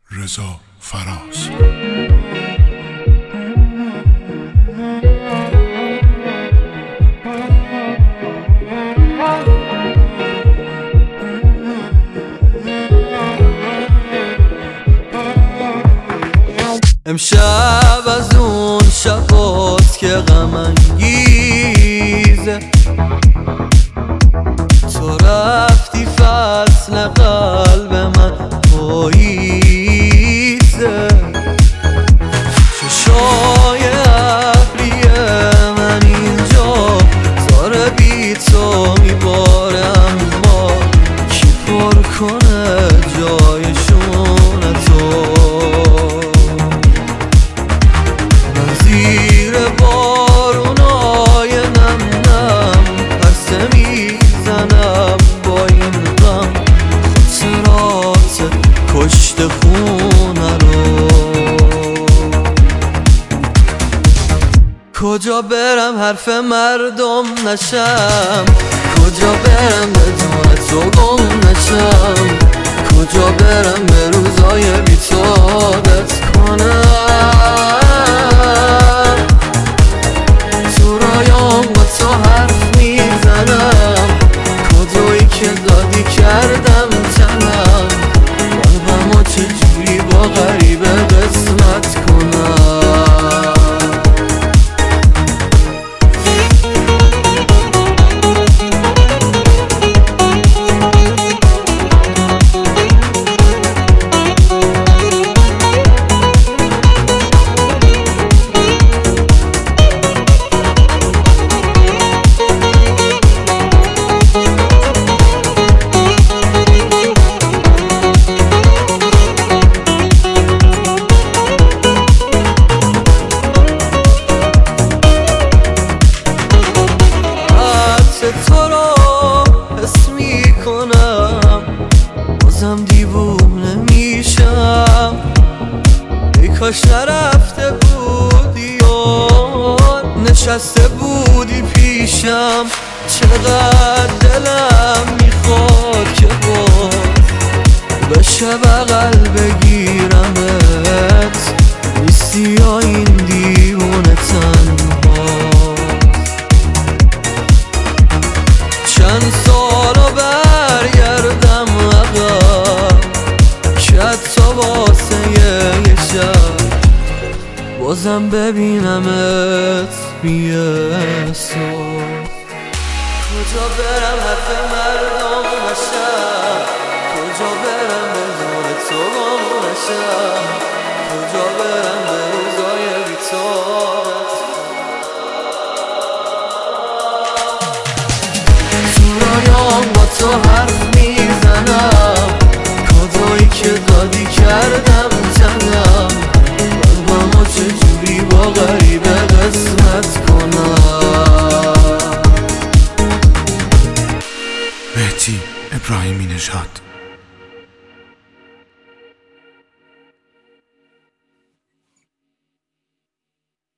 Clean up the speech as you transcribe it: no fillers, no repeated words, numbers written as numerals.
رضا فراز. امشب از اون شباست که غم انگیزه، تو رفتی فصل قلب من پاییزه، چشای ابری من اینجا زار بی تو میباره، اما کی پر کنه جایشون تو؟ من زیر بارونای نم نم پرسه میزنم با این غم، خاطرات کشت خونه رو. کجا برم حرف مردم نشم، کجا برم بدون تو گم نشم، کجا برم به روزای بی تو عادت کنم؟ تو رایام با تو حرف میزنم، کدویی که دادی کردم تنم، قلبمو چجوری با غریبه قسمت کنم؟ تو رو حس میکنم، بازم دیوونه میشم، ای کاش نرفته بودی و نشسته بودی پیشم. چقدر دلم میخواد که باز بشه بغل بگیرمت، نیستی یا این دیوونه تنها؟ چند سالو برگردم عقب که حتی واسه یه شب بازم ببینمت بی‌احساس. کجا برم حرف مردم نشم، کجا برم بدون تو گم نشم، کجا برم به روزای بی تو؟ با تو حرف میزنم، کدویی که دادی کردم تنم، قلبمو چجوری با غریبه قسمت کنم؟ مهدی ابراهیمی نژاد.